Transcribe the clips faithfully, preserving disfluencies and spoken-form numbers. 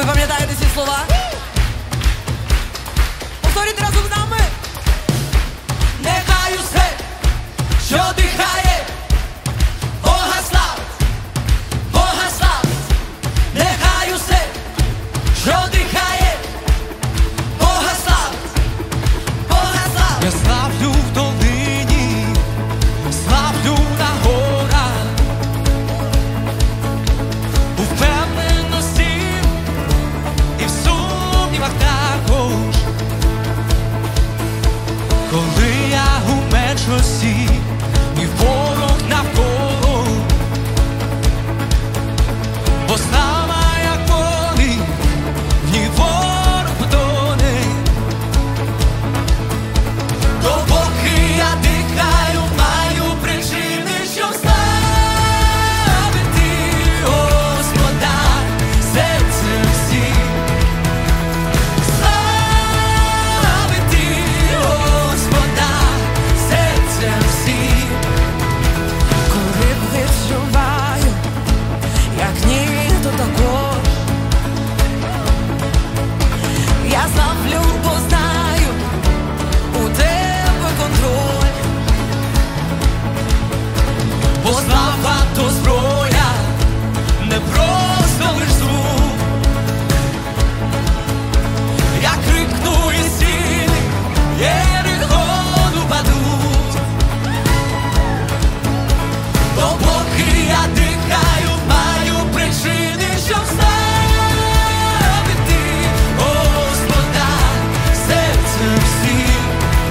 Ви пам'ятаєте ці слова? Повторіть разом з нами. Нехай усе, що дихає, Бога славить, Бога славить. Нехай усе, що дихає, Бога славить, Бога славить. Я славлю в долині, славлю на горах, у впевненості і в сумнівах також. Коли я у меншості і ворог навколо, бо слава як полі, в ній ворог потоне. Допоки я дихаю, маю причини, щоб славити Господа серцем всім. Славити Господа серцем всім. Коли відчуваю, як ніхто також, я славлю, бо знаю, у тебе контроль. Бо слава то зброя, не просто лиш звук. Я крикну і стіни Єрихону падуть. Допоки я дихаю, маю причини, щоб славити Господа серцем всім.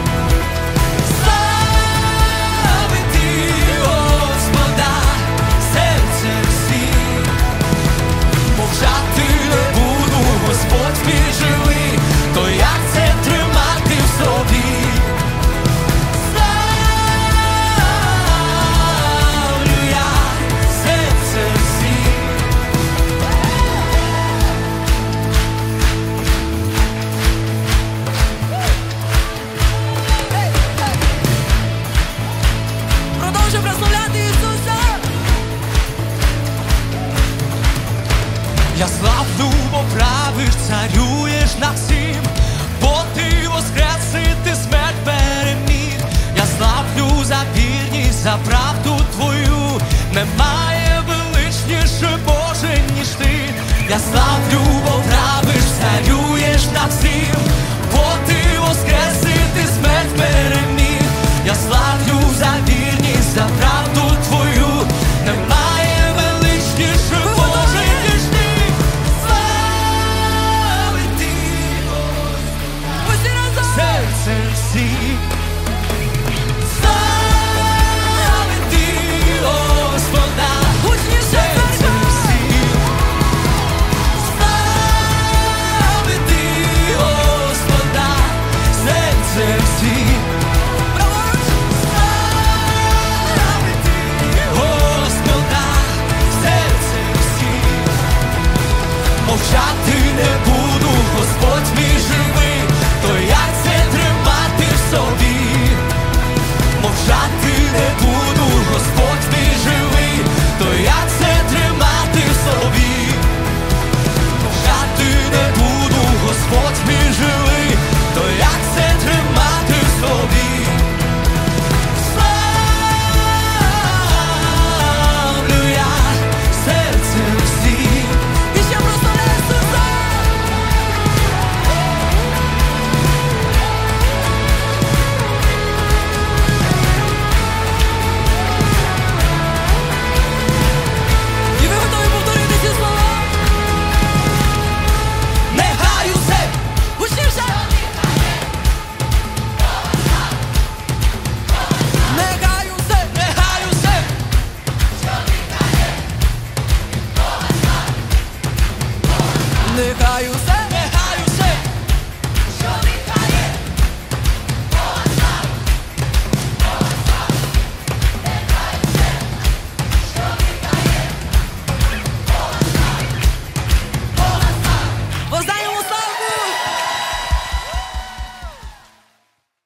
Славити Господа серцем всім. Мовчати не буду, Господь мій живий, то як це тримати в собі? Славлю я серцем всім. Продовжуй прославляти Ісуса. Я славлю, бо правиш, царюєш над всім, бо ти воскресити смерть переміг. Я славлю за вірність, за правду твою, немає